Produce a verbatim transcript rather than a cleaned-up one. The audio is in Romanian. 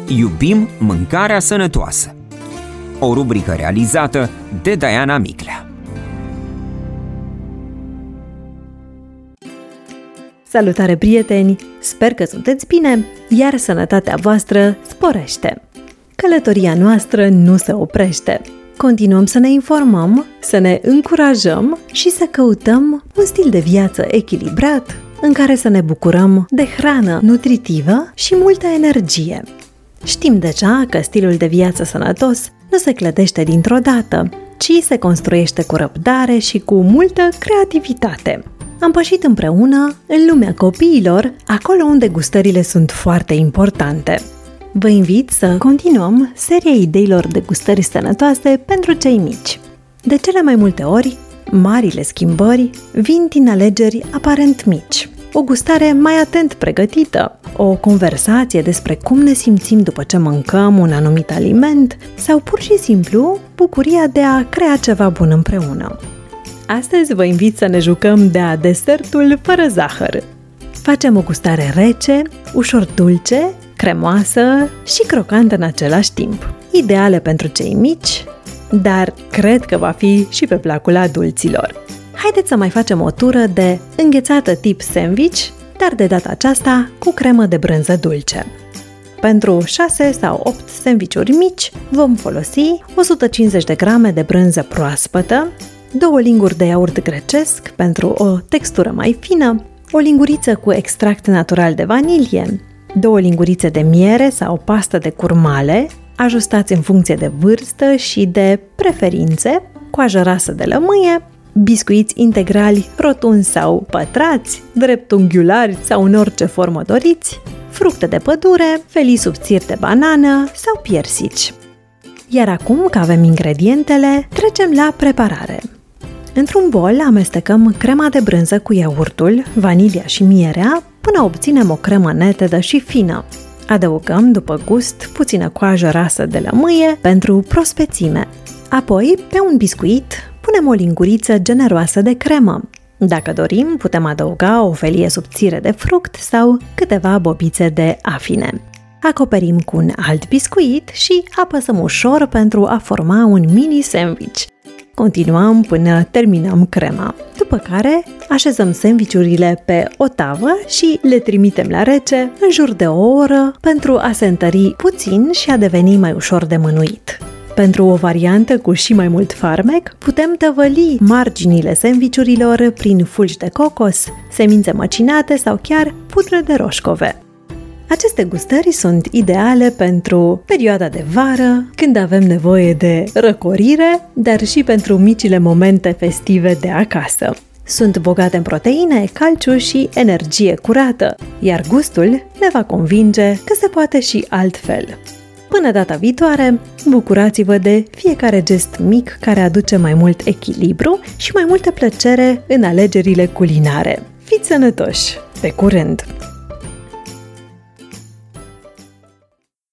Iubim mâncarea sănătoasă. O rubrică realizată de Diana Miclea. Salutare, prieteni! Sper că sunteți bine, iar sănătatea voastră sporește. Călătoria noastră nu se oprește. Continuăm să ne informăm, să ne încurajăm și să căutăm un stil de viață echilibrat, în care să ne bucurăm de hrană nutritivă și multă energie. Știm deja că stilul de viață sănătos nu se clădește dintr-o dată, ci se construiește cu răbdare și cu multă creativitate. Am pășit împreună în lumea copiilor, acolo unde gustările sunt foarte importante. Vă invit să continuăm seria ideilor de gustări sănătoase pentru cei mici. De cele mai multe ori, marile schimbări vin din alegeri aparent mici. O gustare mai atent pregătită, o conversație despre cum ne simțim după ce mâncăm un anumit aliment sau pur și simplu bucuria de a crea ceva bun împreună. Astăzi vă invit să ne jucăm de-a desertul fără zahăr. Facem o gustare rece, ușor dulce, cremoasă și crocantă în același timp. Ideală pentru cei mici, dar cred că va fi și pe placul adulților. Haideți să mai facem o tură de înghețată tip sandwich, dar de data aceasta cu cremă de brânză dulce. Pentru șase sau opt sandvișuri mici vom folosi o sută cincizeci de grame de brânză proaspătă, două linguri de iaurt grecesc pentru o textură mai fină, o linguriță cu extract natural de vanilie, două lingurițe de miere sau pastă de curmale, ajustați în funcție de vârstă și de preferințe, coajă rasă de lămâie, biscuiți integrali rotunzi sau pătrați, dreptunghiulari sau în orice formă doriți, fructe de pădure, felii subțiri de banană sau piersici. Iar acum că avem ingredientele, trecem la preparare. Într-un bol amestecăm crema de brânză cu iaurtul, vanilia și mierea până obținem o cremă netedă și fină. Adăugăm după gust puțină coajă rasă de lămâie pentru prospețime. Apoi, pe un biscuit, punem o linguriță generoasă de cremă. Dacă dorim, putem adăuga o felie subțire de fruct sau câteva bobițe de afine. Acoperim cu un alt biscuit și apăsăm ușor pentru a forma un mini sandwich. Continuăm până terminăm crema, după care așezăm sandvișurile pe o tavă și le trimitem la rece în jur de o oră pentru a se întări puțin și a deveni mai ușor de mânuit. Pentru o variantă cu și mai mult farmec, putem tăvăli marginile sandvișurilor prin fulgi de cocos, semințe măcinate sau chiar pudră de roșcove. Aceste gustări sunt ideale pentru perioada de vară, când avem nevoie de răcorire, dar și pentru micile momente festive de acasă. Sunt bogate în proteine, calciu și energie curată, iar gustul ne va convinge că se poate și altfel. Până data viitoare, bucurați-vă de fiecare gest mic care aduce mai mult echilibru și mai multă plăcere în alegerile culinare. Fiți sănătoși! Pe curând!